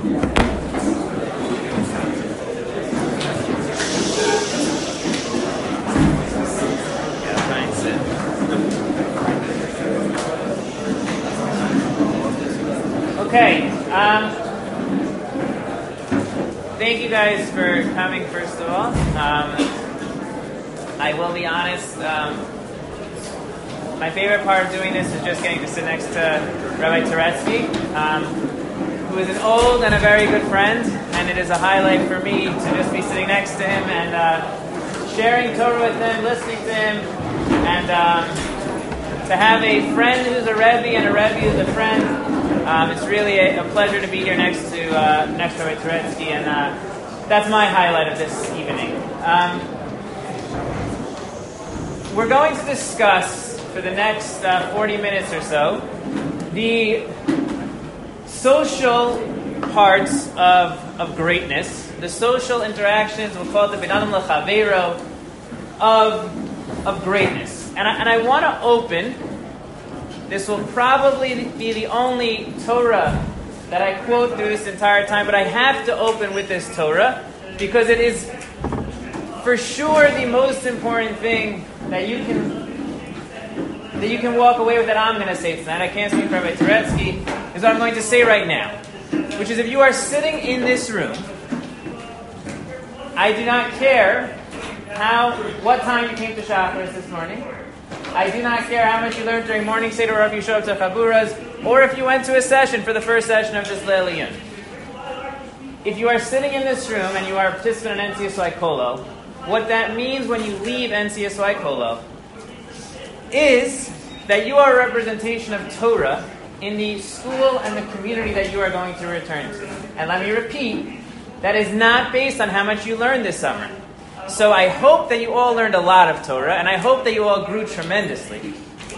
Okay. Thank you guys for coming, first of all. I will be honest, my favorite part of doing this is just getting to sit next to Rabbi Turetsky, who is an old and a very good friend, and it is a highlight for me to just be sitting next to him and sharing Torah with him, listening to him, and to have a friend who's a Rebbe and a Rebbe who's a friend. It's really a pleasure to be here next to Rabbi Turetsky, and that's my highlight of this evening. We're going to discuss for the next 40 minutes or so the social parts of greatness, the social interactions, we'll call it the Ben Adam L'Chaveiro of greatness. And I want to open. This will probably be the only Torah that I quote through this entire time, but I have to open with this Torah because it is for sure the most important thing that you can walk away with that I'm going to say tonight. I can't speak for Rabbi Turetsky, is what I'm going to say right now, which is if you are sitting in this room, I do not care what time you came to Shacharis this morning. I do not care how much you learned during morning Seder or if you showed up to Chaburas, or if you went to a session for the first session of this Leil Iyun. If you are sitting in this room and you are a participant in NCSY Kolo, what that means when you leave NCSY Kolo is that you are a representation of Torah in the school and the community that you are going to return to. And let me repeat, that is not based on how much you learned this summer. So I hope that you all learned a lot of Torah, and I hope that you all grew tremendously.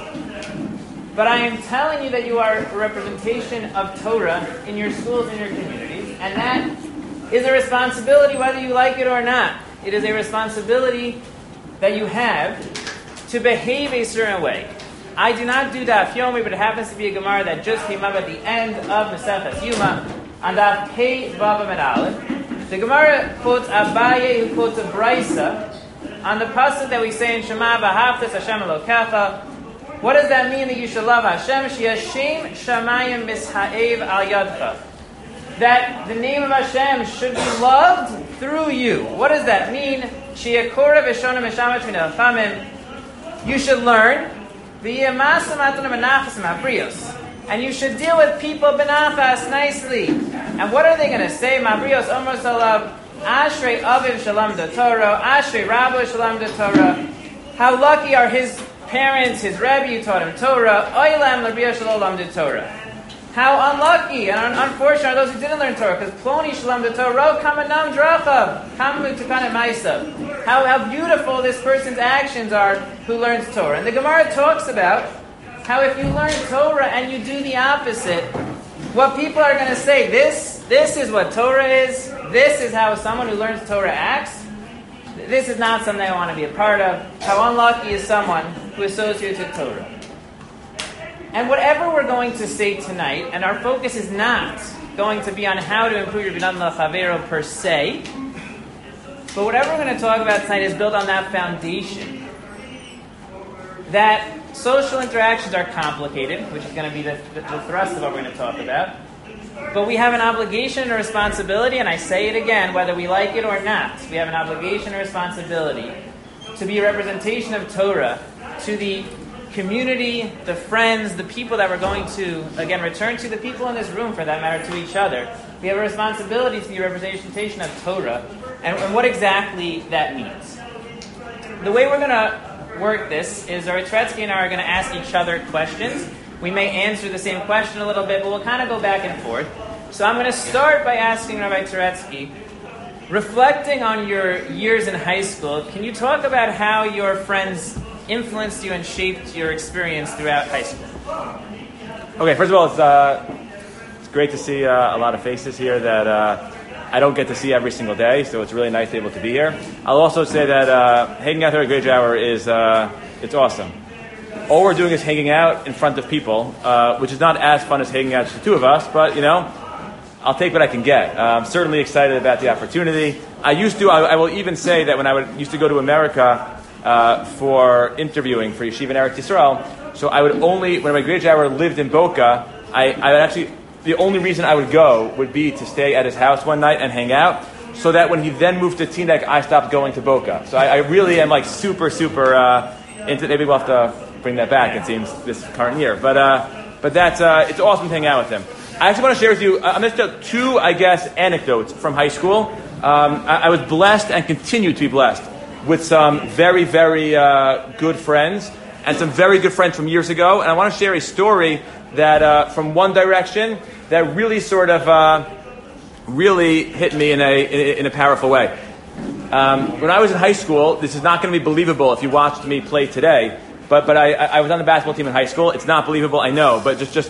But I am telling you that you are a representation of Torah in your schools and your communities, and that is a responsibility whether you like it or not. It is a responsibility that you have to behave a certain way. I do not do Daf Yomi, but it happens to be a Gemara that just came up at the end of Maseches Yuma on Daf Pei Vav Amud Aleph. The Gemara quotes Abaye, who quotes a Brisa on the pasuk that we say in Shema V'ahavtas Hashem Elokecha. What does that mean that you should love Hashem? She'Hashem Shamayim Mishaev Al Yadcha. That the name of Hashem should be loved through you. What does that mean? She'Yakora V'Shona Mishamach Min Elchamim. You should learn V'Yamasam Atanam Benachas Mabrios. And you should deal with people benachas nicely. And what are they going to say? Mabrios Omer Salav, Ashrei Aviv Shalom da Torah, Ashrei Rabbo Shalom da Torah. How lucky are his parents, his Rebbe who taught him Torah. Oilam L'Riyah Shalom da Torah. How unlucky and unfortunate are those who didn't learn Torah. Because Ploni Shalom da Torah, Kamanam Drachav, Kamu Tukana Maisav. How beautiful this person's actions are who learns Torah. And the Gemara talks about how if you learn Torah and you do the opposite, what people are going to say, this is what Torah is, this is how someone who learns Torah acts, this is not something I want to be a part of. How unlucky is someone who associates with Torah. And whatever we're going to say tonight, and our focus is not going to be on how to improve your Ben Adam L'Chaveiro per se, but whatever we're going to talk about tonight is built on that foundation. That social interactions are complicated, which is going to be the thrust of what we're going to talk about. But we have an obligation and a responsibility, and I say it again, whether we like it or not, we have an obligation and responsibility to be a representation of Torah to the community, the friends, the people that we're going to, again, return to, the people in this room, for that matter, to each other. We have a responsibility to be a representation of Torah, and what exactly that means. The way we're going to work this is Rabbi Turetsky and I are going to ask each other questions. We may answer the same question a little bit, but we'll kind of go back and forth. So I'm going to start by asking Rabbi Turetsky, reflecting on your years in high school, can you talk about how your friends influenced you and shaped your experience throughout high school? Okay, first of all, it's great to see a lot of faces here that I don't get to see every single day, so it's really nice to be able to be here. I'll also say that hanging out here at Granger Hour is it's awesome. All we're doing is hanging out in front of people, which is not as fun as hanging out just the two of us, but, I'll take what I can get. I'm certainly excited about the opportunity. I will even say that when I used to go to America for interviewing for Yeshiva in Eretz Yisrael, so I would only, when my grade hour lived in Boca, I would actually, the only reason I would go would be to stay at his house one night and hang out, so that when he then moved to Teaneck, I stopped going to Boca. So I really am like super into, maybe we'll have to bring that back, it seems, this current year. But that's, it's awesome to hang out with him. I actually want to share with you, I'm going to tell two, I guess, anecdotes from high school. I was blessed and continue to be blessed with some very, very good friends and some very good friends from years ago. And I want to share a story that from One Direction that really sort of really hit me in a powerful way. When I was in high school, this is not going to be believable if you watched me play today, but I was on the basketball team in high school. It's not believable, I know, but just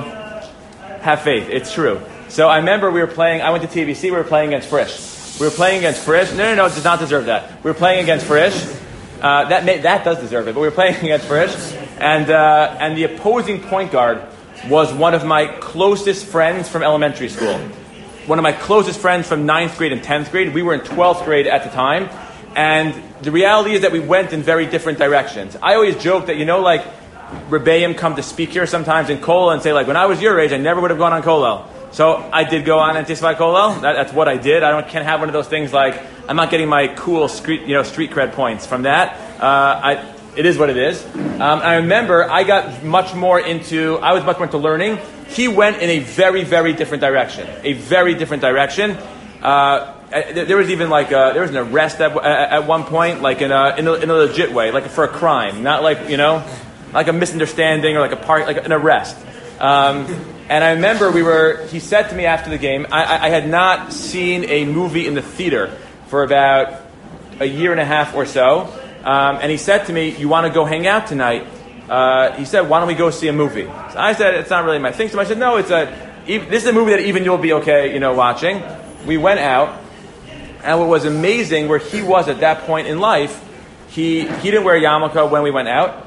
have faith. It's true. So I remember we were playing, I went to TBC, we were playing against Frisch. We were playing against Frisch. No, it does not deserve that. We were playing against Frisch. That does deserve it, but we were playing against Frisch. And the opposing point guard was one of my closest friends from elementary school. One of my closest friends from 9th grade and 10th grade. We were in 12th grade at the time. And the reality is that we went in very different directions. I always joke that, like, Rebbeim come to speak here sometimes in Kollel and say, like, when I was your age, I never would have gone on Kollel. So I did go on Antisvai Kollel. That's what I did. Can't have one of those things like, I'm not getting my cool street cred points from that. It is what it is. I remember I was much more into learning. He went in a very, very different direction. A very different direction. There was even there was an arrest at one point, like in a legit way, like for a crime, not like like a misunderstanding or like an arrest. And I remember he said to me after the game, I had not seen a movie in the theater for about a year and a half or so. And he said to me, you want to go hang out tonight? He said, why don't we go see a movie? So I said, it's not really my thing. So I said, no, this is a movie that even you'll be okay, watching. We went out, and what was amazing where he was at that point in life, he didn't wear a yarmulke when we went out.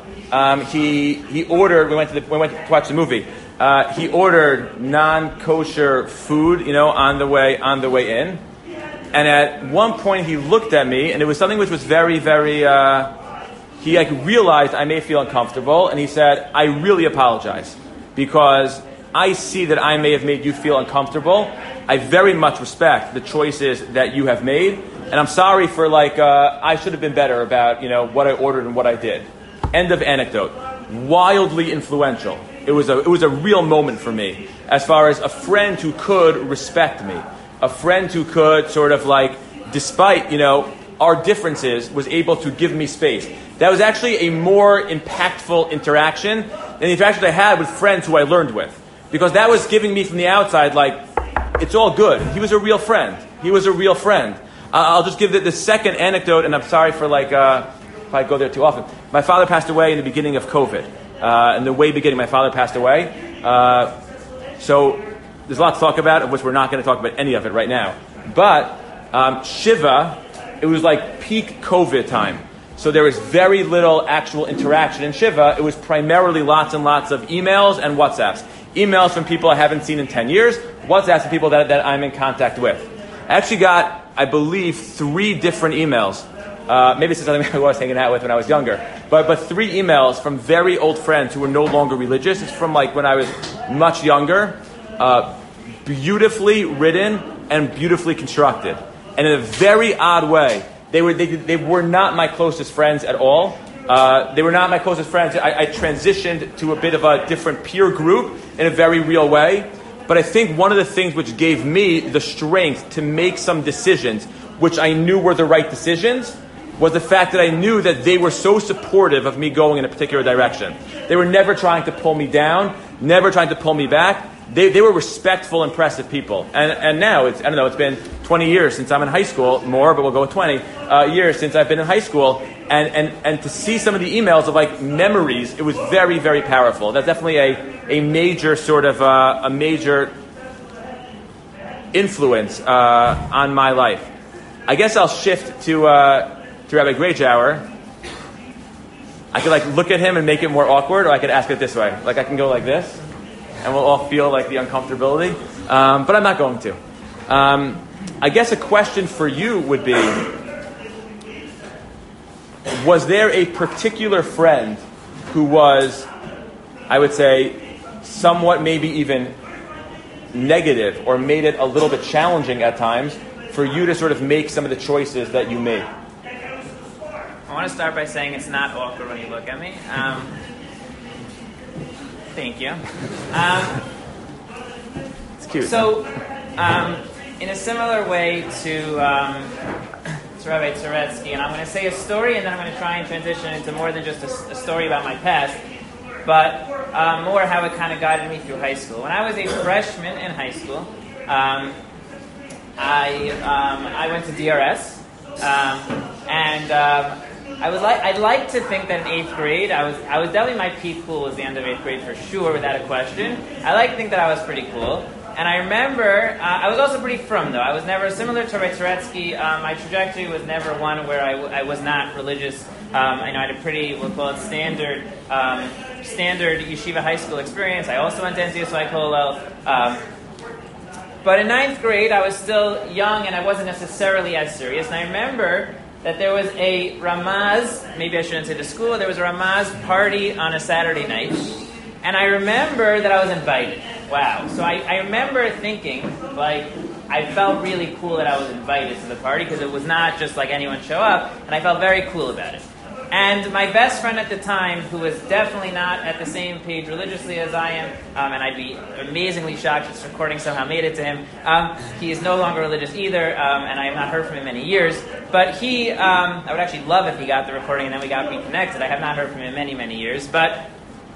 He ordered. We went to watch the movie. He ordered non-kosher food, on the way in. And at one point, he looked at me, and it was something which was very, very. He realized I may feel uncomfortable, and he said, "I really apologize because I see that I may have made you feel uncomfortable. I very much respect the choices that you have made, and I'm sorry for I should have been better about what I ordered and what I did." End of anecdote. Wildly influential. It was a real moment for me as far as a friend who could respect me, a friend who could sort of despite our differences, was able to give me space. That was actually a more impactful interaction than the interaction I had with friends who I learned with, because that was giving me from the outside it's all good. He was a real friend. I'll just give the second anecdote, and I'm sorry for if I go there too often. My father passed away in the beginning of COVID. In the way beginning, my father passed away. So there's a lot to talk about, of which we're not going to talk about any of it right now. But Shiva, it was like peak COVID time. So there was very little actual interaction in Shiva. It was primarily lots and lots of emails and WhatsApps. Emails from people I haven't seen in 10 years. WhatsApps from people that I'm in contact with. I actually got, I believe, 3 different emails. Maybe it's something I was hanging out with when I was younger. But 3 emails from very old friends who were no longer religious. It's from when I was much younger. Beautifully written and beautifully constructed. And in a very odd way. They were not my closest friends at all. They were not my closest friends. I transitioned to a bit of a different peer group in a very real way. But I think one of the things which gave me the strength to make some decisions, which I knew were the right decisions, was the fact that I knew that they were so supportive of me going in a particular direction. They were never trying to pull me down, never trying to pull me back. They were respectful, impressive people. And now, it's been 20 years since I'm in high school, more, but we'll go with 20 years since I've been in high school. And to see some of the emails of memories, it was very, very powerful. That's definitely a major sort of, a major influence on my life. I guess I'll shift to Rabbi Greyjour. I could look at him and make it more awkward, or I could ask it this way. I can go like this, and we'll all feel the uncomfortability. but I'm not going to. I guess a question for you would be, was there a particular friend who was, I would say, somewhat maybe even negative or made it a little bit challenging at times for you to sort of make some of the choices that you made? I want to start by saying it's not awkward when you look at me. Thank you. It's cute. So, in a similar way to Rabbi Turetsky, and I'm going to say a story, and then I'm going to try and transition into more than just a story about my past, but more how it kind of guided me through high school. When I was a freshman in high school, I went to DRS, and I'd like to think that in 8th grade, I was definitely my peak cool was the end of 8th grade for sure, without a question. I like to think that I was pretty cool. And I remember, I was also pretty frum, though. I was never, similar to Rabbi Turetsky, my trajectory was never one where I was not religious. I had a pretty, we'll call it standard yeshiva high school experience. I also went to NCSY Kollel. But in 9th grade, I was still young and I wasn't necessarily as serious. And I remember that there was a Ramaz, maybe I shouldn't say the school, there was a Ramaz party on a Saturday night. And I remember that I was invited. Wow. So I remember thinking, like, I felt really cool that I was invited to the party because it was not just like anyone show up, and I felt very cool about it. And my best friend at the time, who was definitely not at the same page religiously as I am, and I'd be amazingly shocked if this recording somehow made it to him, he is no longer religious either, and I have not heard from him in many years. But he, I would actually love if he got the recording and then we got reconnected. I have not heard from him in many, many years. But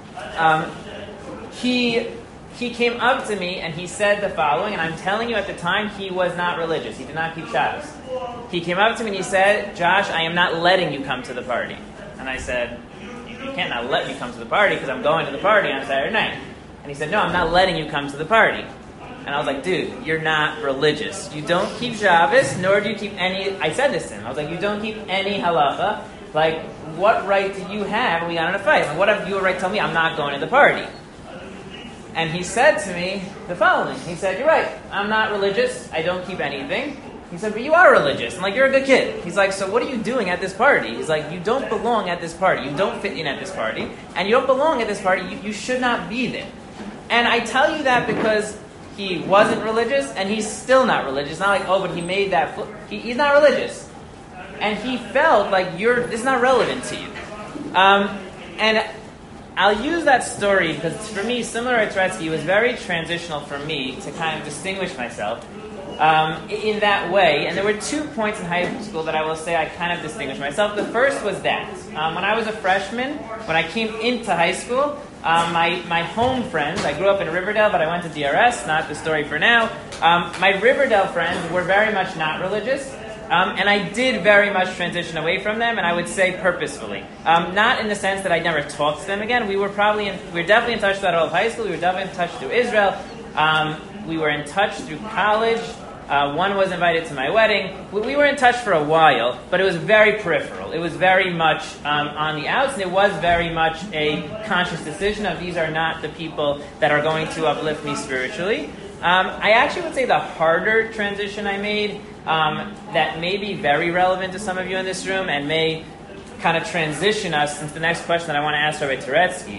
he came up to me and he said the following, and I'm telling you at the time he was not religious. He did not keep Shabbos. He came up to me and he said, "Josh, I am not letting you come to the party." And I said, "You can't not let me come to the party because I'm going to the party on Saturday night." And he said, "No, I'm not letting you come to the party." And I was like, "Dude, you're not religious. You don't keep Shabbos, nor do you keep any..." I said this to him. I was like, "You don't keep any halacha. Like, what right do you have when we got in a fight? Like, what have you a right to tell me I'm not going to the party?" And he said to me the following. He said, "You're right. I'm not religious. I don't keep anything." He said, "But you are religious. I'm like, you're a good kid." He's like, "So what are you doing at this party?" He's like, "You don't belong at this party. You don't fit in at this party. And you don't belong at this party. You should not be there." And I tell you that because he wasn't religious, and he's still not religious. It's not like, oh, but he made that... He's not religious. And he felt like it's not relevant to you. And I'll use that story because for me, similar to Turetsky, it was very transitional for me to kind of distinguish myself in that way. And there were 2 points in high school that I will say I kind of distinguished myself. The first was that when I was a freshman, when I came into high school, my home friends, I grew up in Riverdale, but I went to DRS, not the story for now. My Riverdale friends were very much not religious. And I did very much transition away from them, and I would say purposefully. Not in the sense that I never talked to them again. We were definitely in touch throughout all of high school. We were definitely in touch through Israel. We were in touch through college. One was invited to my wedding. We were in touch for a while, but it was very peripheral. It was very much on the outs, and it was very much a conscious decision of these are not the people that are going to uplift me spiritually. I actually would say the harder transition I made, that may be very relevant to some of you in this room and may kind of transition us into the next question that I want to ask Rabbi Turetsky.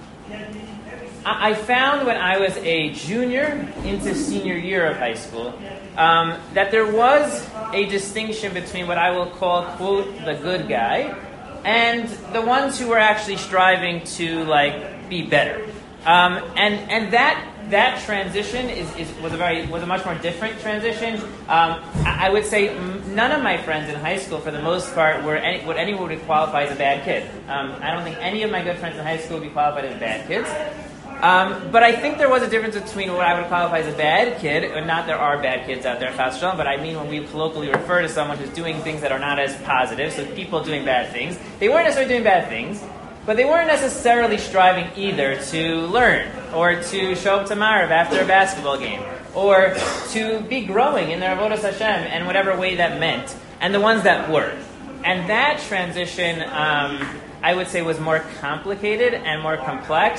I found when I was a junior into senior year of high school that there was a distinction between what I will call, quote, the good guy and the ones who were actually striving to, like, be better. And that transition was a much more different transition. I would say none of my friends in high school, for the most part, what anyone would qualify as a bad kid. I don't think any of my good friends in high school would be qualified as bad kids. But I think there was a difference between what I would qualify as a bad kid, and not there are bad kids out there, chas v'shalom, but I mean when we colloquially refer to someone who's doing things that are not as positive, so people doing bad things. They weren't necessarily doing bad things, but they weren't necessarily striving either to learn, or to show up to Marav after a basketball game, or to be growing in their avodas Hashem in whatever way that meant, and the ones that were. And that transition, I would say, was more complicated and more complex.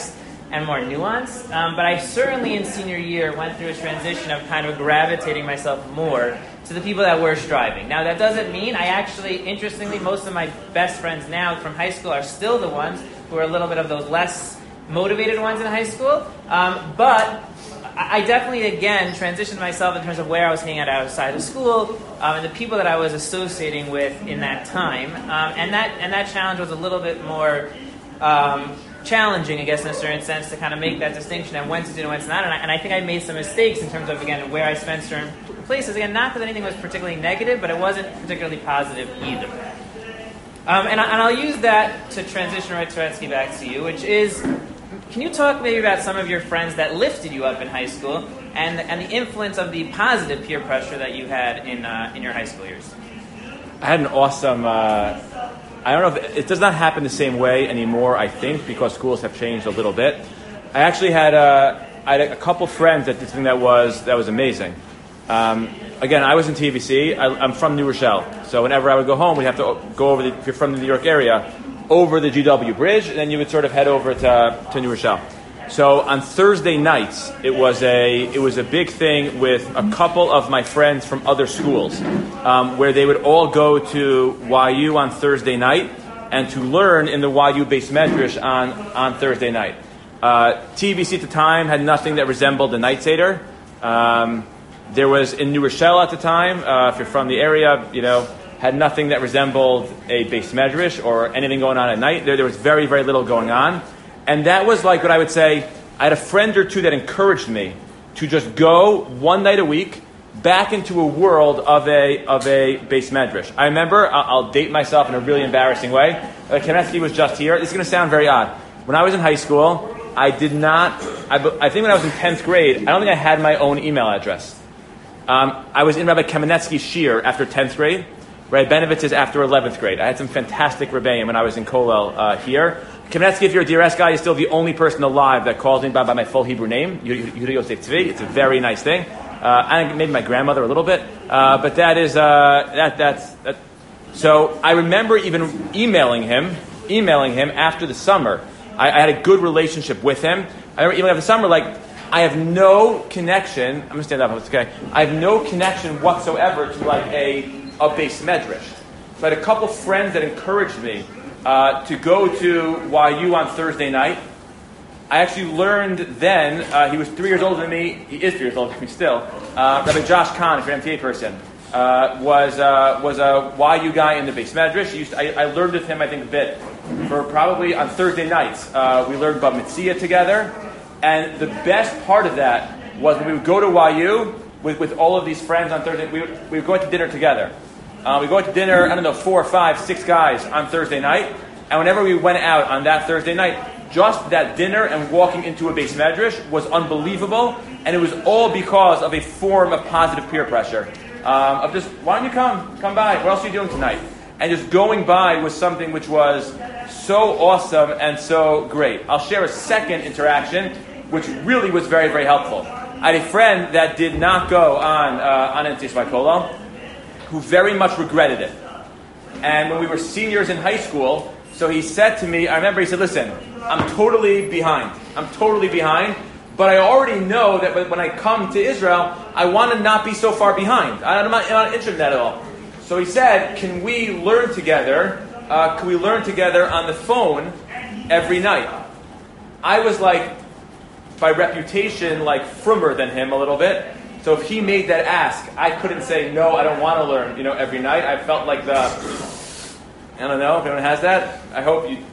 and more nuanced. But I certainly in senior year went through a transition of kind of gravitating myself more to the people that were striving. Now that doesn't mean I actually, interestingly, most of my best friends now from high school are still the ones who are a little bit of those less motivated ones in high school. But I definitely, again, transitioned myself in terms of where I was hanging out outside of school and the people that I was associating with in that time. And that challenge was a little bit more challenging, I guess, in a certain sense, to kind of make that distinction and when to do and when to not. And I think I made some mistakes in terms of, again, where I spent certain places. Again, not that anything was particularly negative, but it wasn't particularly positive either. And I'll use that to transition right, Turetsky, back to you, which is, can you talk maybe about some of your friends that lifted you up in high school and the influence of the positive peer pressure that you had in your high school years? I had an awesome... I don't know if it does not happen the same way anymore, I think, because schools have changed a little bit. I actually had a couple friends that did something that was amazing. Again, I was in TVC. I'm from New Rochelle. So whenever I would go home, we'd have to go over, if you're from the New York area, over the GW Bridge, and then you would sort of head over to New Rochelle. So on Thursday nights, it was a big thing with a couple of my friends from other schools, where they would all go to YU on Thursday night and to learn in the YU Beis Medrash on Thursday night. TVC at the time had nothing that resembled the Night Seder. There was in New Rochelle at the time, if you're from the area, had nothing that resembled a Beis Medrash or anything going on at night. There was very, very little going on. And that was like what I would say, I had a friend or two that encouraged me to just go one night a week back into a world of a Beis Medrash. I remember, I'll date myself in a really embarrassing way. Kamenetsky was just here. This is going to sound very odd. When I was in high school, I think when I was in 10th grade, I don't think I had my own email address. I was in Rabbi Kamenetsky's shir after 10th grade. Rabbi Benevitz's after 11th grade. I had some fantastic rebbeim when I was in Kollel here. Kamenetsky, if you're a DRS guy, is still the only person alive that calls me by my full Hebrew name, Yehuda Yosef Tzvi. It's a very nice thing. I think maybe my grandmother a little bit, but that is that's. So I remember even emailing him after the summer. I had a good relationship with him. I remember emailing after the summer, like, I have no connection. I'm gonna stand up. It's okay. I have no connection whatsoever to like a Beis Medrash. So I had a couple friends that encouraged me to go to YU on Thursday night. I actually learned then, he was 3 years older than me, he is 3 years older than me still, Rabbi Josh Kahn, if you're an MTA person, was a YU guy in the Beis Medrash. I learned with him, I think, a bit, for probably on Thursday nights. We learned Bava Metzia together, and the best part of that was when we would go to YU with all of these friends on Thursday, we would go out to dinner together. We go out to dinner, 4, 5, 6 guys on Thursday night. And whenever we went out on that Thursday night, just that dinner and walking into a Beis Medrash was unbelievable. And it was all because of a form of positive peer pressure. Of just, why don't you come by? What else are you doing tonight? And just going by was something which was so awesome and so great. I'll share a second interaction, which really was very, very helpful. I had a friend that did not go on NCS Kollel, who very much regretted it. And when we were seniors in high school, so he said to me, I remember he said, listen, I'm totally behind, but I already know that when I come to Israel, I want to not be so far behind. I'm not interested in that at all. So he said, can we learn together on the phone every night? I was like, by reputation, like frummer than him a little bit. So if he made that ask, I couldn't say, no, I don't want to learn, every night. I felt like I don't know if anyone has that. I hope you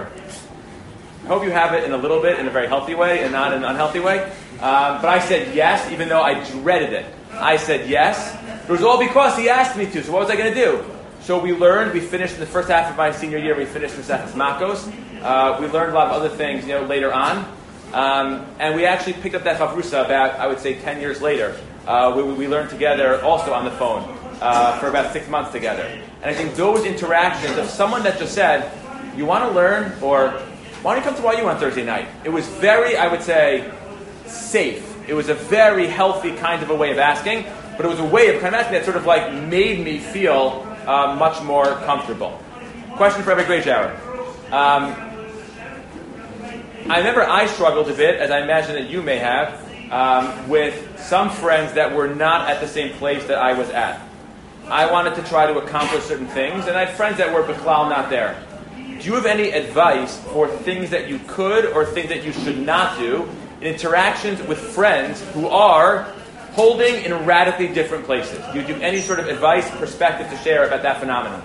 have it in a little bit, in a very healthy way and not in an unhealthy way. But I said yes, even though I dreaded it. I said yes. It was all because he asked me to. So what was I going to do? So we finished in the first half of my senior year, we finished Maseches Makos. We learned a lot of other things, later on. And we actually picked up that Chavrusa about, I would say, 10 years later. We learned together also on the phone for about 6 months together. And I think those interactions of someone that just said, you want to learn, or why don't you come to YU on Thursday night? It was very, I would say, safe. It was a very healthy kind of a way of asking, but it was a way of kind of asking that sort of like made me feel much more comfortable. Question for Rabbi Greyshower. I remember I struggled a bit, as I imagine that you may have, with some friends that were not at the same place that I was at. I wanted to try to accomplish certain things, and I had friends that were b'chlal not there. Do you have any advice for things that you could or things that you should not do in interactions with friends who are holding in radically different places? Do you have any sort of advice, perspective to share about that phenomenon?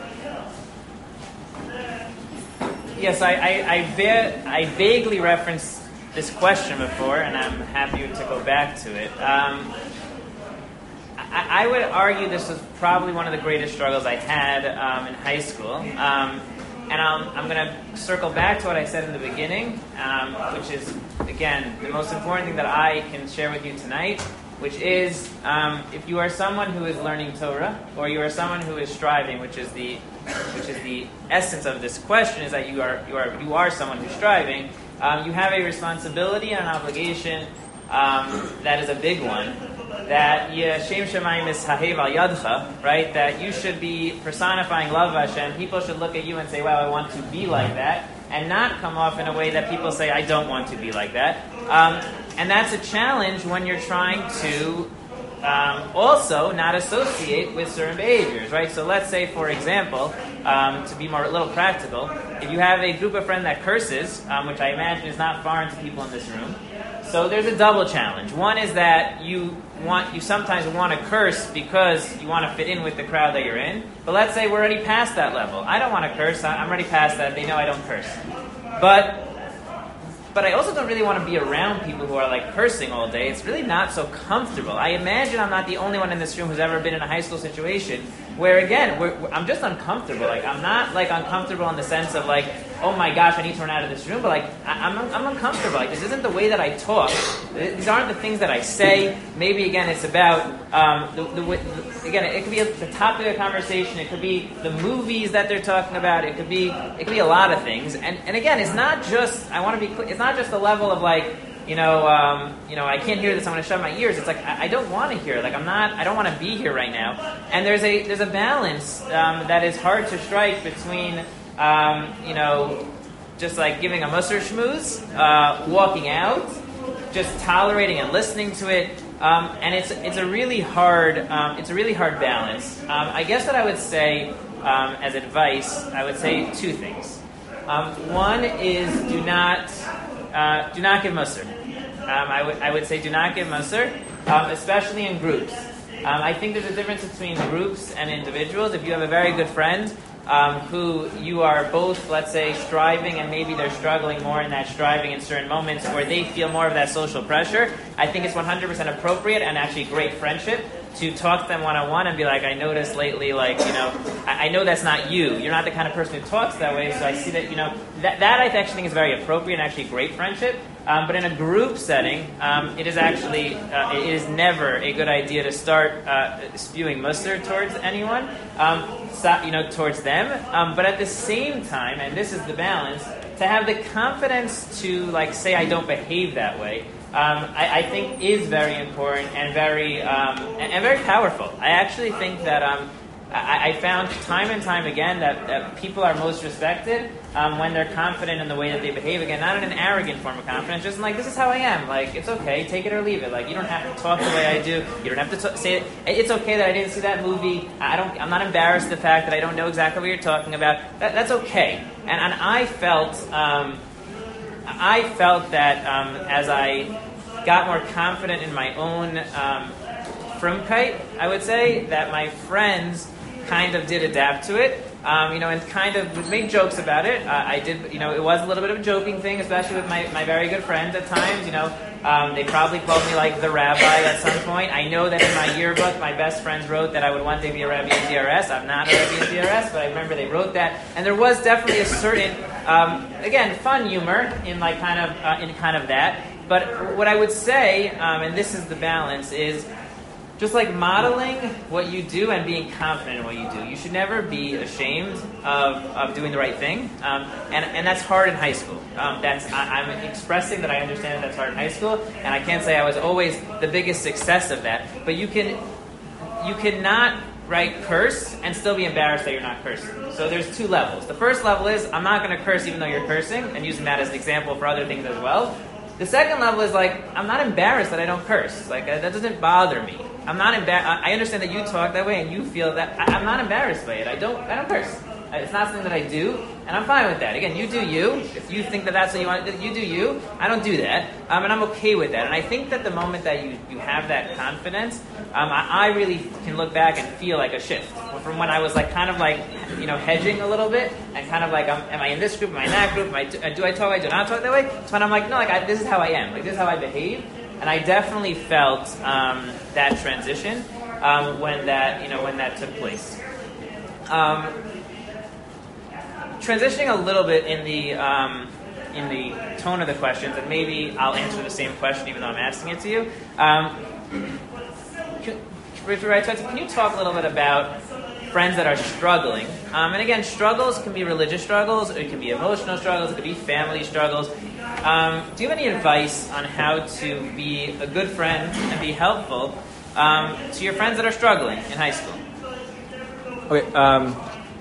Yes, I vaguely referenced this question before, and I'm happy to go back to it. I would argue this was probably one of the greatest struggles I had in high school. And I'm going to circle back to what I said in the beginning, which is, again, the most important thing that I can share with you tonight, which is if you are someone who is learning Torah, or you are someone who is striving, which is the essence of this question, is that you are someone who's striving. You have a responsibility and an obligation that is a big one. That Yeshem Shemayim is Hahev al Yadcha, right? That you should be personifying love of Hashem. People should look at you and say, "Wow, I want to be like that," and not come off in a way that people say, "I don't want to be like that." And that's a challenge when you're trying to also not associate with certain behaviors, right? So let's say, for example, to be a little practical, if you have a group of friends that curses, which I imagine is not foreign to people in this room. So there's a double challenge. One is that you sometimes want to curse because you want to fit in with the crowd that you're in. But let's say we're already past that level. I don't want to curse. I'm already past that. They know I don't curse. But I also don't really want to be around people who are like cursing all day. It's really not so comfortable. I imagine I'm not the only one in this room who's ever been in a high school situation where, again, I'm just uncomfortable. Like, I'm not like uncomfortable in the sense of like, oh my gosh, I need to run out of this room. But like, I'm uncomfortable. Like, this isn't the way that I talk. These aren't the things that I say. Maybe again, it's about again, it could be the topic of conversation. It could be the movies that they're talking about. It could be a lot of things. And again, it's not just. I want to be clear. It's not just the level of like, I can't hear this. I'm going to shut my ears. It's like I don't want to hear. Like I don't want to be here right now. And there's a balance that is hard to strike between, just like giving a musar shmooze, walking out, just tolerating and listening to it. And it's a really hard balance. I guess what I would say as advice, I would say two things. One is do not give musar. I would say do not give musar, especially in groups. I think there's a difference between groups and individuals. If you have a very good friend who you are both, let's say, striving, and maybe they're struggling more in that striving in certain moments, or they feel more of that social pressure, I think it's 100% appropriate and actually great friendship to talk to them one-on-one and be like, I noticed lately, I know that's not you. You're not the kind of person who talks that way, so I see that, that I actually think is very appropriate and actually great friendship. But in a group setting, it is never a good idea to start spewing musar towards anyone, towards them. But at the same time, and this is the balance, to have the confidence to say I don't behave that way. I think is very important and very powerful. I actually think that I found time and time again that people are most respected when they're confident in the way that they behave. Again, not in an arrogant form of confidence, just this is how I am. It's okay, take it or leave it. You don't have to talk the way I do. You don't have to say it. It's okay that I didn't see that movie. I'm not embarrassed of the fact that I don't know exactly what you're talking about. That's okay. And I felt that as I got more confident in my own frumkeit, I would say that my friends kind of did adapt to it, and kind of would make jokes about it. I did, it was a little bit of a joking thing, especially with my very good friends at times. They probably called me the rabbi at some point. I know that in my yearbook, my best friends wrote that I would one day be a rabbi in DRS. I'm not a rabbi in DRS, but I remember they wrote that, and there was definitely a certain, again, fun humor in kind of that. But what I would say, and this is the balance, is just modeling what you do and being confident in what you do. You should never be ashamed of doing the right thing, and that's hard in high school. I'm expressing that I understand that's hard in high school, and I can't say I was always the biggest success of that. But you cannot right, curse and still be embarrassed that you're not cursing. So there's two levels. The first level is, I'm not going to curse even though you're cursing, and using that as an example for other things as well. The second level is like, I'm not embarrassed that I don't curse. Like, that doesn't bother me. I'm not embarrassed. I understand that you talk that way and you feel that. I'm not embarrassed by it. I don't curse. It's not something that I do, and I'm fine with that. Again, you do you. If you think that that's what you want, you do you. I don't do that, and I'm okay with that. And I think that the moment that you have that confidence, I really can look back and feel like a shift from when I was like kind of like hedging a little bit and kind of like am I in this group, am I in that group, do I talk, I do not talk that way. So when I'm like no, like this is how I am, like this is how I behave, and I definitely felt that transition when that took place. Transitioning a little bit in the tone of the questions, and maybe I'll answer the same question even though I'm asking it to you. Can you talk a little bit about friends that are struggling? And again, struggles can be religious struggles, it can be emotional struggles, it could be family struggles. Do you have any advice on how to be a good friend and be helpful to your friends that are struggling in high school? Okay.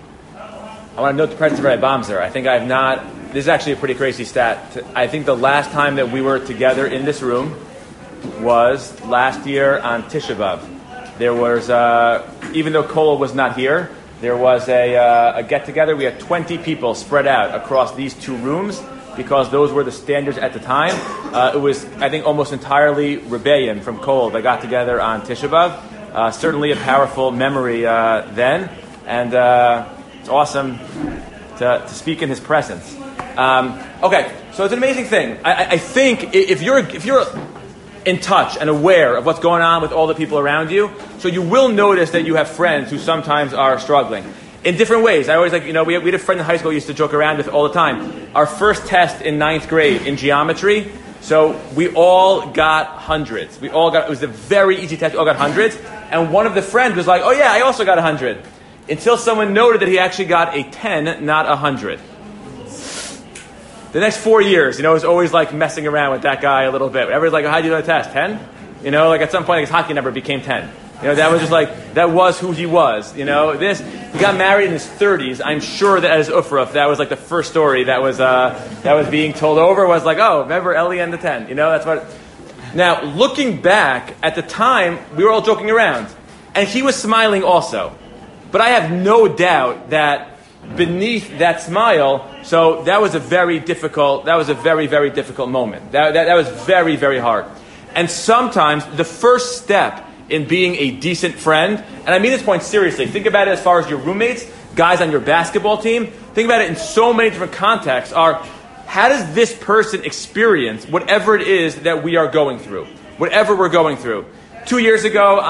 I want to note the presence of Rabbi Bamser. I think I have not. This is actually a pretty crazy stat. I think the last time that we were together in this room was last year on Tisha B'Av. There was, even though Kola was not here, there was a get-together. We had 20 people spread out across these two rooms because those were the standards at the time. It was, I think, almost entirely Rebbeim from Kola that got together on Tisha B'Av. Certainly a powerful memory then, and it's awesome to speak in his presence. Okay, so it's an amazing thing. I think if you're in touch and aware of what's going on with all the people around you, so you will notice that you have friends who sometimes are struggling in different ways. I always we had a friend in high school we used to joke around with all the time. Our first test in 9th grade in geometry, so we all got hundreds. It was a very easy test. We all got hundreds, and one of the friends was like, "Oh yeah, I also got 100." Until someone noted that he actually got a 10, not 100. The next 4 years, it was always like messing around with that guy a little bit. Everybody's like, how'd you do the test? 10? Like at some point his hockey number became 10. That was just like, that was who he was. He got married in his 30s. I'm sure that at his Ufruf, that was like the first story that was being told over was like, oh, remember Ellie and the 10. That's what. Now, looking back, at the time, we were all joking around. And he was smiling also. But I have no doubt that beneath that smile, so that was a very, very difficult moment. That was very, very hard. And sometimes the first step in being a decent friend, and I mean this point seriously, think about it as far as your roommates, guys on your basketball team, think about it in so many different contexts, are how does this person experience whatever it is that we are going through? Whatever we're going through. 2 years ago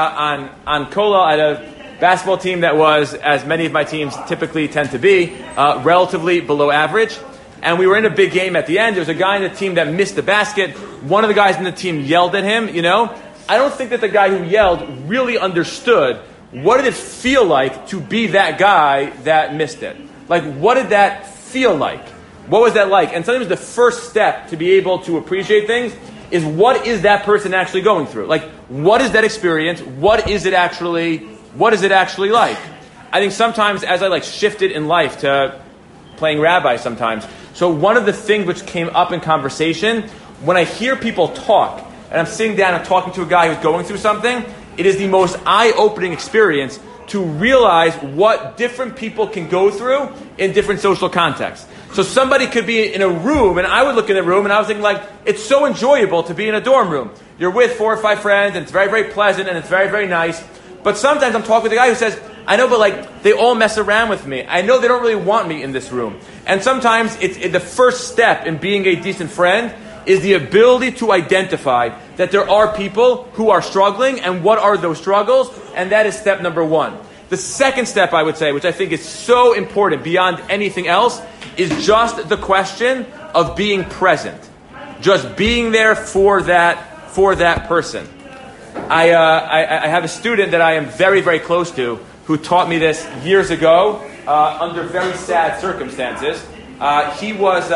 on Kola, I had a basketball team that was, as many of my teams typically tend to be, relatively below average. And we were in a big game at the end. There was a guy in the team that missed the basket. One of the guys in the team yelled at him, I don't think that the guy who yelled really understood what did it feel like to be that guy that missed it. Like, what did that feel like? What was that like? And sometimes the first step to be able to appreciate things is what is that person actually going through? Like, what is that experience? What is it actually like? I think sometimes as I shifted in life to playing rabbi sometimes, so one of the things which came up in conversation, when I hear people talk, and I'm sitting down and talking to a guy who's going through something, it is the most eye-opening experience to realize what different people can go through in different social contexts. So somebody could be in a room, and I would look in the room, and I was thinking, it's so enjoyable to be in a dorm room. You're with 4 or 5 friends, and it's very, very pleasant, and it's very, very nice. But sometimes I'm talking with a guy who says, I know, but they all mess around with me. I know they don't really want me in this room. And sometimes the first step in being a decent friend is the ability to identify that there are people who are struggling, and what are those struggles, and that is step number 1. The second step, I would say, which I think is so important beyond anything else, is just the question of being present. Just being there for that person. I have a student that I am very, very close to who taught me this years ago under very sad circumstances. He was,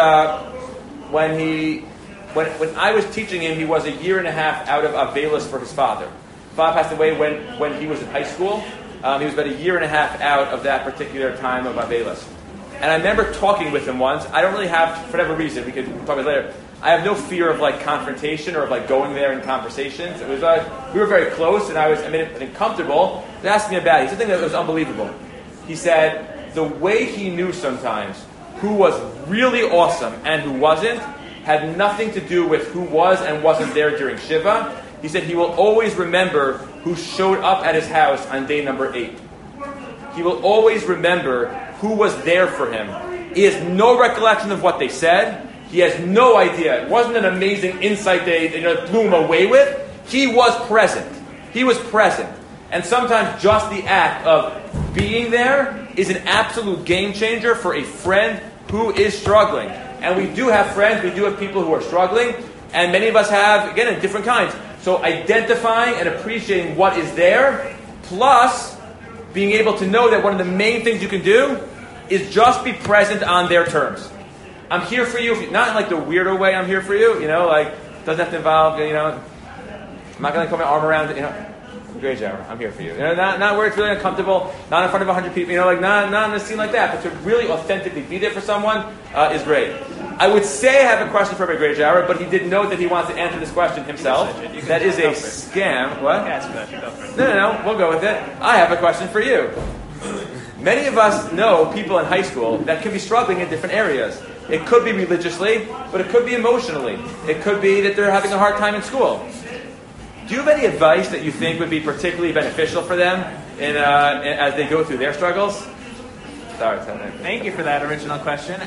when I was teaching him, he was 1.5 years out of Avelis for his father. Father passed away when he was in high school. He was about a year and a half out of that particular time of Avelis. And I remember talking with him once. I don't really have, for whatever reason, we can talk about it later, I have no fear of like confrontation or of like going there in conversations. It was we were very close, and I made it uncomfortable. He asked me about it. He said something that was unbelievable. He said the way he knew sometimes who was really awesome and who wasn't had nothing to do with who was and wasn't there during Shiva. He said he will always remember who showed up at his house on day number 8. He will always remember who was there for him. He has no recollection of what they said. He has no idea. It wasn't an amazing insight they blew him away with. He was present. He was present. And sometimes just the act of being there is an absolute game changer for a friend who is struggling. And we do have friends, we do have people who are struggling, and many of us have, again, in different kinds. So identifying and appreciating what is there, plus being able to know that one of the main things you can do is just be present on their terms. I'm here for you, not in like the weirdo way I'm here for you, like, doesn't have to involve, I'm not going to put my arm around, great job, I'm here for you. Not where it's really uncomfortable, not in front of 100 people, not in a scene like that, but to really authentically be there for someone is great. I would say I have a question for Great Jara, but he did note that he wants to answer this question himself. That is a scam. What? No, we'll go with it. I have a question for you. Many of us know people in high school that can be struggling in different areas. It could be religiously, but it could be emotionally. It could be that they're having a hard time in school. Do you have any advice that you think would be particularly beneficial for them as they go through their struggles? Sorry. Thank you for that original question.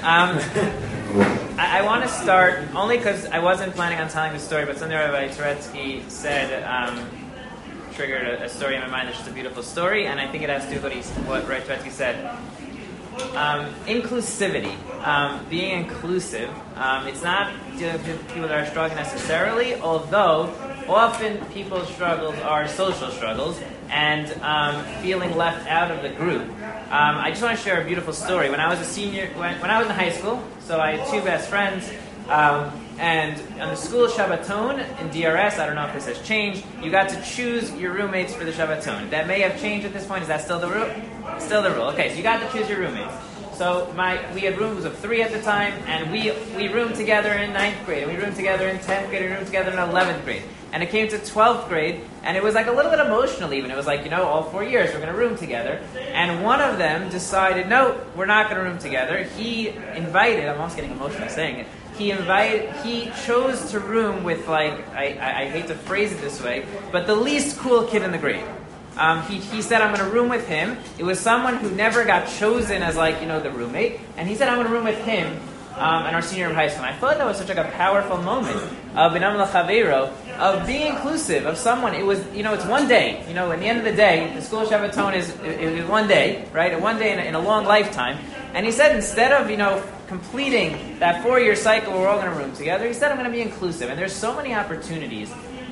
I want to start, only because I wasn't planning on telling the story, but something Rabbi Turetsky said triggered a story in my mind. It's just a beautiful story, and I think it has to do with what Rabbi Turetsky said. Inclusivity, being inclusive, it's not dealing with people that are struggling necessarily, although often people's struggles are social struggles and feeling left out of the group. I just want to share a beautiful story. When I was a senior, when I was in high school, so I had 2 best friends, and on the school Shabbaton in DRS, I don't know if this has changed, you got to choose your roommates for the Shabbaton. That may have changed at this point. Is that still the rule? Still the rule. Okay, so you got to choose your roommates. So we had rooms of 3 at the time, and we roomed together in 9th grade, and we roomed together in 10th grade, and we roomed together in 11th grade. And it came to 12th grade, and it was like a little bit emotional even. It was like, all 4 years we're going to room together. And one of them decided, no, we're not going to room together. He invited, I'm almost getting emotional saying it, he chose to room with, like, I hate to phrase it this way, but the least cool kid in the grade. He said, I'm going to room with him. It was someone who never got chosen as, like, the roommate. And he said, I'm going to room with him in our senior year of high school. And I thought that was such like a powerful moment of Binam L'Chaveiro, of being inclusive of someone. It was, it's one day. In the end of the day, the school of Shabbaton is one day, right? One day in a long lifetime. And he said, instead of, completing that 4-year cycle where we're all going to room together, he said, I'm going to be inclusive. And there's so many opportunities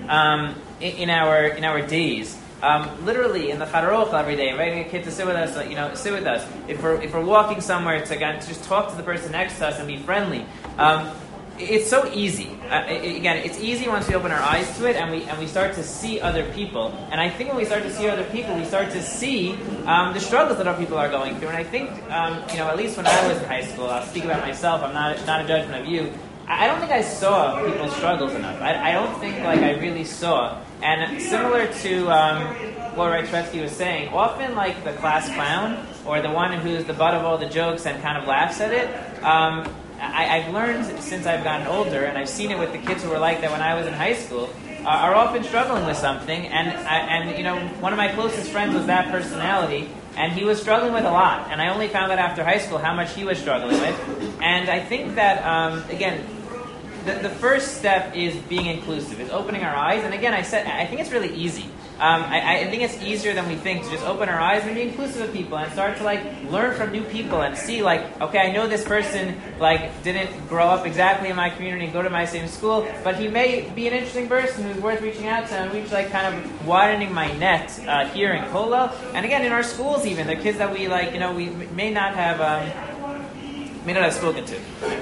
in our days. Literally in the Chadaroch every day, inviting a kid to sit with us, sit with us. If we're walking somewhere to just talk to the person next to us and be friendly, it's so easy. Again, it's easy once we open our eyes to it and we start to see other people. And I think when we start to see other people, we start to see the struggles that other people are going through. And I think, at least when I was in high school, I'll speak about myself. I'm not a judgment of you. I don't think I saw people's struggles enough. I don't think I really saw. And similar to what Rabbi Turetsky was saying, often like the class clown or the one who's the butt of all the jokes and kind of laughs at it, I've learned since I've gotten older, and I've seen it with the kids who were like that when I was in high school, are often struggling with something. And one of my closest friends was that personality, and he was struggling with a lot. And I only found out after high school how much he was struggling with. And I think that, again, the first step is being inclusive, is opening our eyes. And again, I think it's really easy. I think it's easier than we think to just open our eyes and be inclusive of people and start to learn from new people and see okay, I know this person didn't grow up exactly in my community and go to my same school, but he may be an interesting person who's worth reaching out to, and reach kind of widening my net here in Kollel. And again, in our schools even, the kids that we we may not have spoken to.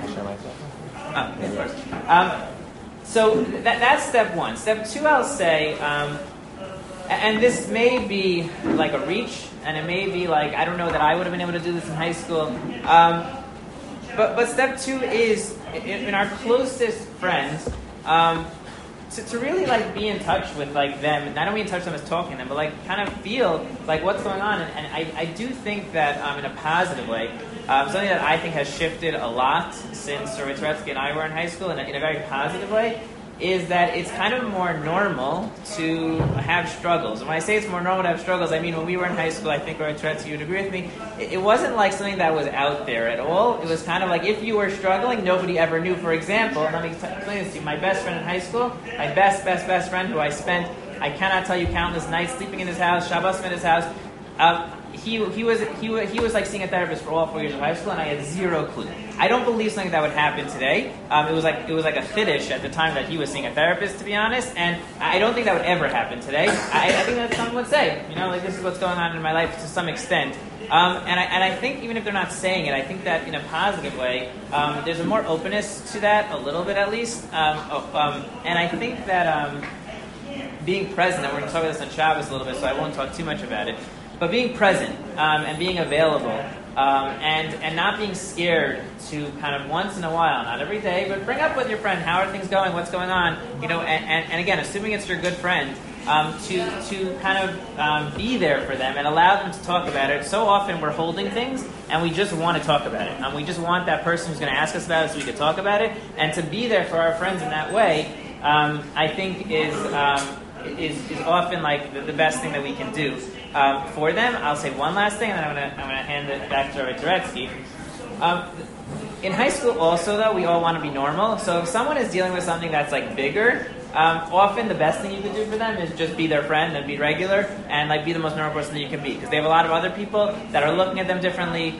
Of course. So that's step one. Step two, I'll say, and this may be like a reach, and it may be like, I don't know that I would have been able to do this in high school. But step 2 is, in our closest friends, to really like be in touch with like them, and I don't mean in touch with them as talking to them, but like kind of feel like what's going on. And I do think that in a positive way, something that I think has shifted a lot since Rabbi Turetsky and I were in high school, in a very positive way, is that it's kind of more normal to have struggles. And when I say it's more normal to have struggles, I mean when we were in high school, I think Rabbi Turetsky, you would agree with me, it wasn't like something that was out there at all. It was kind of like if you were struggling, nobody ever knew. For example, and let me explain this to you, my best friend in high school, my best friend who I spent, I cannot tell you countless nights sleeping in his house, Shabbos in his house, he was like seeing a therapist for all 4 years of high school, and I had zero clue. I don't believe something that would happen today. It was like a chiddush at the time that he was seeing a therapist, to be honest, and I don't think that would ever happen today. I think that someone would say, like this is what's going on in my life to some extent. And I think even if they're not saying it, I think that in a positive way, there's a more openness to that, a little bit at least. And I think that being present, and we're going to talk about this on Shabbos a little bit, so I won't talk too much about it. But being present and being available and not being scared to kind of once in a while, not every day, but bring up with your friend, how are things going, what's going on, and again, assuming it's your good friend, to kind of be there for them and allow them to talk about it. So often we're holding things and we just want to talk about it. And we just want that person who's going to ask us about it so we can talk about it. And to be there for our friends in that way, I think is often like the best thing that we can do for them. I'll say one last thing, and then I'm going to hand it back to Rabbi Turetsky. In high school, also though, we all want to be normal. So if someone is dealing with something that's like bigger, often the best thing you can do for them is just be their friend and be regular and like be the most normal person that you can be, because they have a lot of other people that are looking at them differently,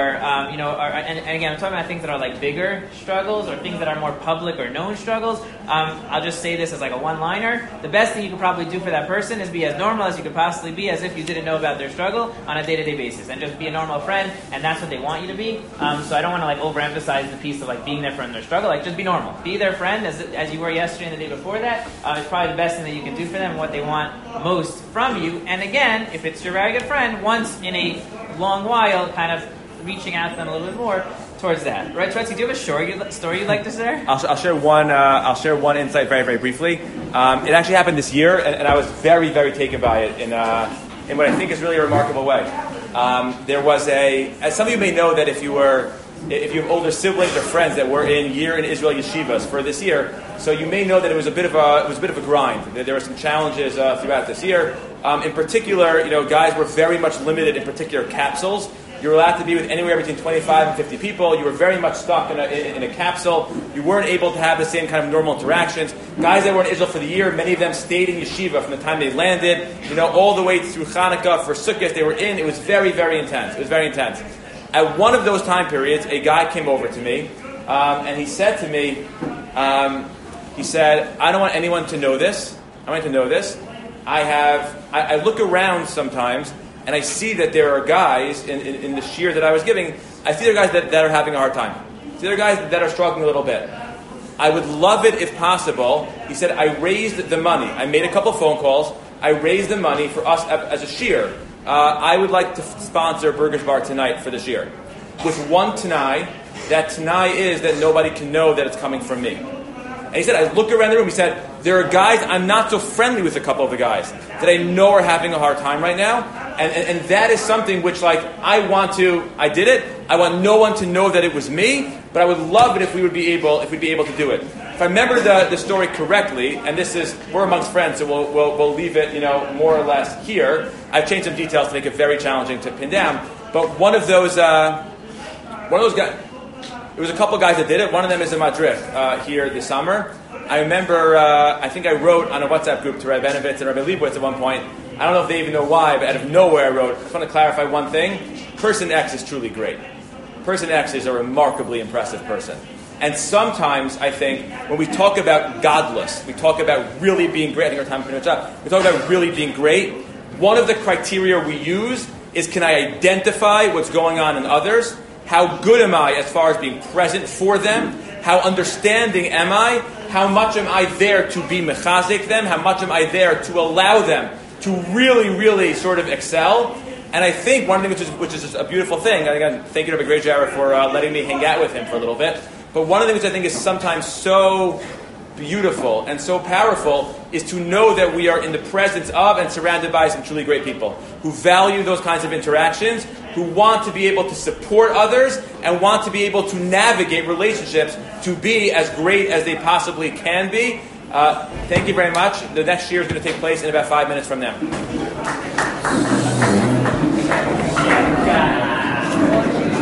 and again, I'm talking about things that are like bigger struggles or things that are more public or known struggles. I'll just say this as like a one-liner. The best thing you can probably do for that person is be as normal as you could possibly be, as if you didn't know about their struggle on a day-to-day basis, and just be a normal friend, and that's what they want you to be. So I don't want to like overemphasize the piece of like being there for them in their struggle. Like just be normal, be their friend as you were yesterday and the day before that. It's probably the best thing that you can do for them and what they want most from you. And again, if it's your very good friend, once in a long while, kind of reaching out to them a little bit more towards that. Right, Turetsky, do you have a story you'd like to share? I'll share one. I'll share one insight very, very briefly. It actually happened this year, and I was very, very taken by it in what I think is really a remarkable way. There was as some of you may know, that if you have older siblings or friends that were in Israel yeshivas for this year, so you may know that it was a bit of a grind. There were some challenges throughout this year. In particular, guys were very much limited in particular capsules. You were allowed to be with anywhere between 25 and 50 people. You were very much stuck in a capsule. You weren't able to have the same kind of normal interactions. Guys that were in Israel for the year, many of them stayed in yeshiva from the time they landed, all the way through Hanukkah for Sukkot. They were in. It was very, very intense. It was very intense. At one of those time periods, a guy came over to me, and he said to me, I don't want anyone to know this. I want to know this. I look around sometimes, and I see that there are guys in the shiur that I was giving, I see there are guys that are having a hard time. I see there are guys that are struggling a little bit. I would love it if possible. He said, I raised the money. I made a couple phone calls. I raised the money for us as a shiur. I would like to sponsor Burgers Bar tonight for this year, with one Tanai. That Tanai is that nobody can know that it's coming from me. And he said, I look around the room, he said, there are guys, I'm not so friendly with a couple of the guys that I know are having a hard time right now. And that is something which, like, I did it. I want no one to know that it was me, but I would love it if we'd be able to do it. If I remember the story correctly, and we're amongst friends, so we'll leave it, more or less here. I've changed some details to make it very challenging to pin down. But one of those guys, it was a couple guys that did it. One of them is in Madrid here this summer. I remember, I think I wrote on a WhatsApp group to Rabbi Benovitz and Rabbi Leibowitz at one point. I don't know if they even know why, but out of nowhere I wrote, I just want to clarify one thing. Person X is truly great. Person X is a remarkably impressive person. And sometimes, I think, when we talk about godless, we talk about really being great, I think our time is pretty much up, we talk about really being great, one of the criteria we use is, can I identify what's going on in others? How good am I as far as being present for them? How understanding am I? How much am I there to be mechazik them? How much am I there to allow them to really, really sort of excel. And I think one of the things which is just a beautiful thing, and again, thank you to Rabbi Grey Jarrett for letting me hang out with him for a little bit, but one of the things I think is sometimes so beautiful and so powerful is to know that we are in the presence of and surrounded by some truly great people who value those kinds of interactions, who want to be able to support others and want to be able to navigate relationships to be as great as they possibly can be. Thank you very much. The next year is going to take place in about 5 minutes from now.